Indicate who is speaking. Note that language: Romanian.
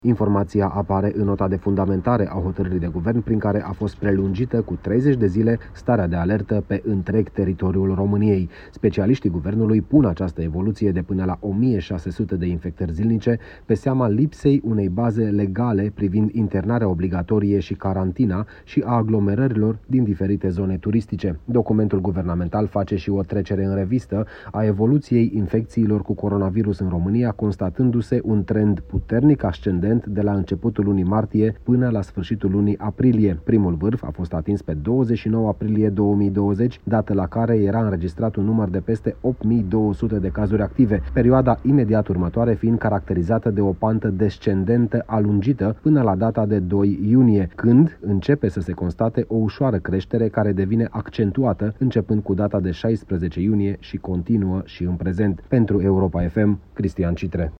Speaker 1: Informația apare în nota de fundamentare a hotărârii de guvern prin care a fost prelungită cu 30 de zile starea de alertă pe întreg teritoriul României. Specialiștii guvernului pun această evoluție de până la 1600 de infectări zilnice pe seama lipsei unei baze legale privind internarea obligatorie și carantina și a aglomerărilor din diferite zone turistice. Documentul guvernamental face și o trecere în revistă a evoluției infecțiilor cu coronavirus în România, constatându-se un trend puternic ascendent de la începutul lunii martie până la sfârșitul lunii aprilie. Primul vârf a fost atins pe 29 aprilie 2020, dată la care era înregistrat un număr de peste 8200 de cazuri active, perioada imediat următoare fiind caracterizată de o pantă descendentă alungită până la data de 2 iunie, când începe să se constate o ușoară creștere care devine accentuată începând cu data de 16 iunie și continuă și în prezent. Pentru Europa FM, Cristian Citre.